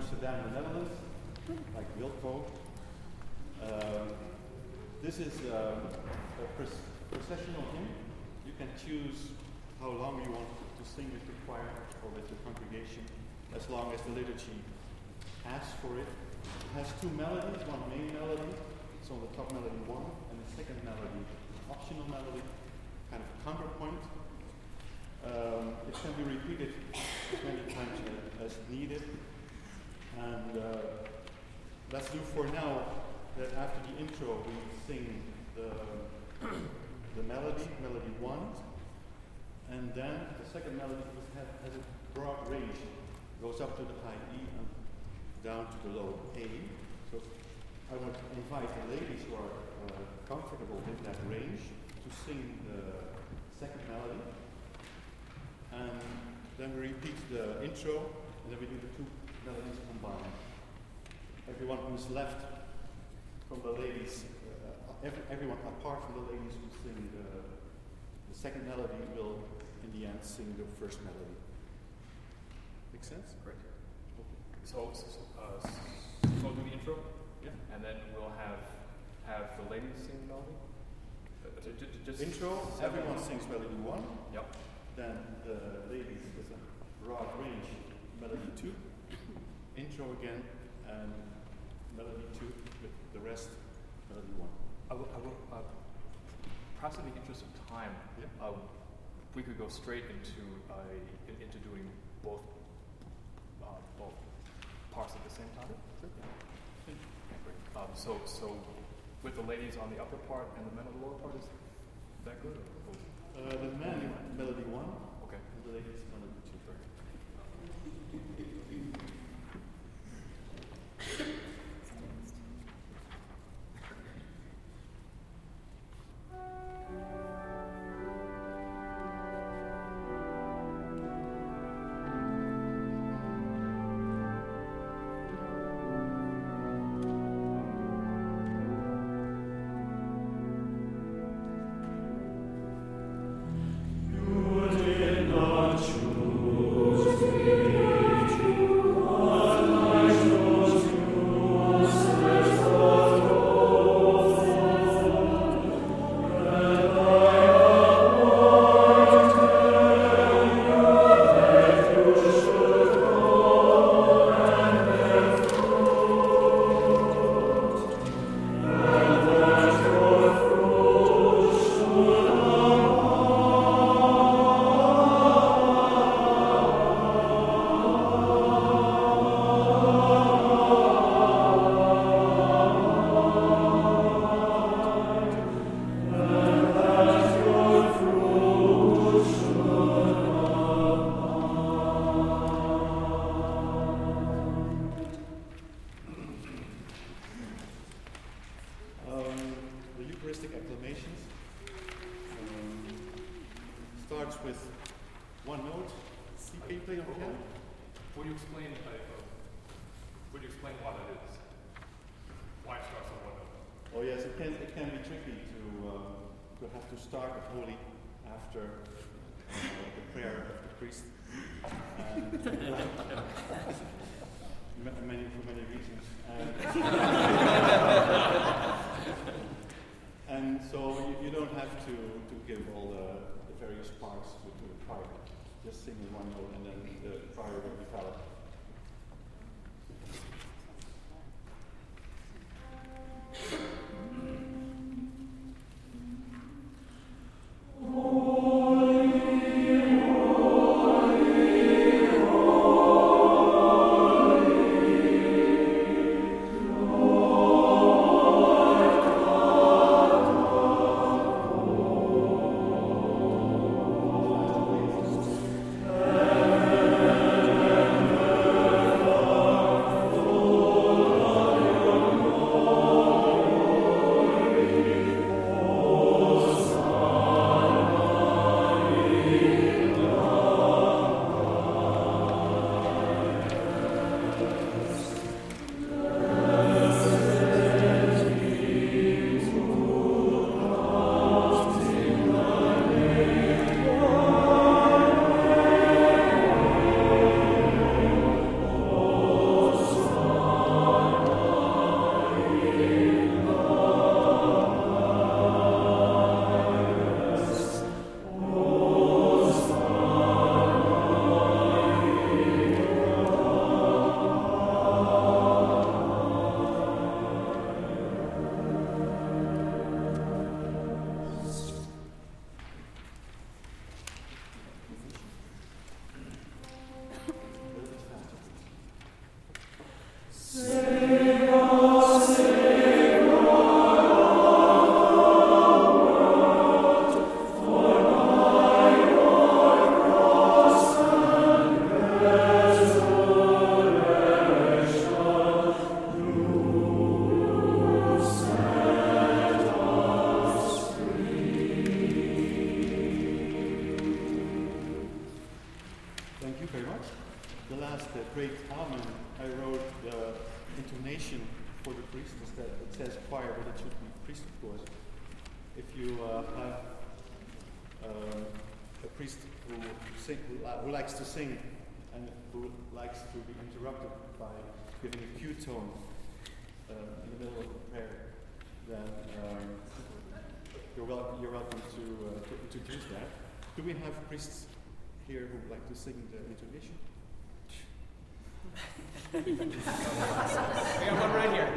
Amsterdam, the Netherlands, like Wilco. This is a processional hymn. You can choose how long you want to sing with the choir or with the congregation, as long as the liturgy asks for it. It has two melodies, one main melody, it's on the top melody 1, and the second melody, optional melody, kind of counterpoint. It can be repeated as many times as needed. And let's do for now that after the intro we sing the melody, melody 1, and then the second melody has a broad range. It goes up to the high E and down to the low A. So I want to invite the ladies who are comfortable with that range to sing the second melody. And then we repeat the intro, and then we do the two melodies combined. Everyone who's left from the ladies, everyone apart from the ladies who sing the second melody will, in the end, sing the first melody. Make sense? Great. Okay. So do the intro, yeah, and then we'll have the ladies sing the melody. Just intro. Everyone sings melody 1. Yep. Then the ladies with a broad range, melody 2. Intro again, and melody 2 with the rest, melody 1. I will perhaps in the interest of time, we could go straight into doing both parts at the same time. Sure. Okay, great. So with the ladies on the upper part and the men on the lower part, is that good? The men, melody 1. Okay. And the ladies, melody 2. the last great Amen, I wrote the intonation for the priest instead. It says choir, but it should be priest, of course. If you have a priest who likes to sing and who likes to be interrupted by giving a cue tone in the middle of the prayer, then you're welcome to introduce that. Do we have priests here who would like to sing the intonation? We have one right here.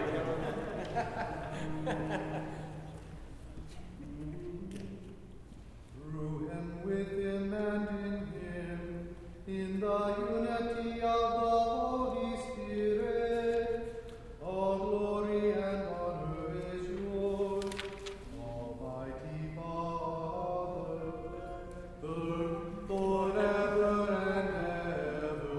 Through him, with him, and in him, in the unity of the Holy Spirit, all glory and honor is yours, Almighty Father, forever and ever.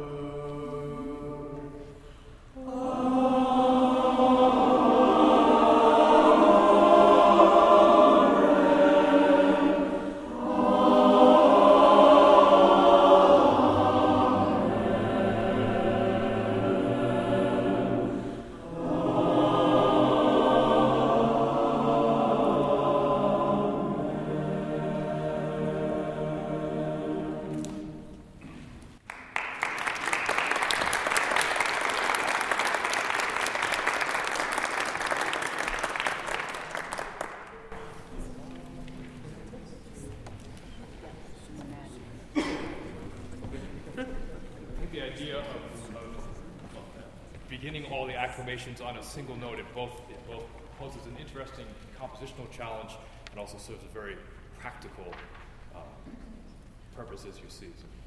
Beginning all the acclamations on a single note, it both poses an interesting compositional challenge and also serves a very practical purpose, as you see. So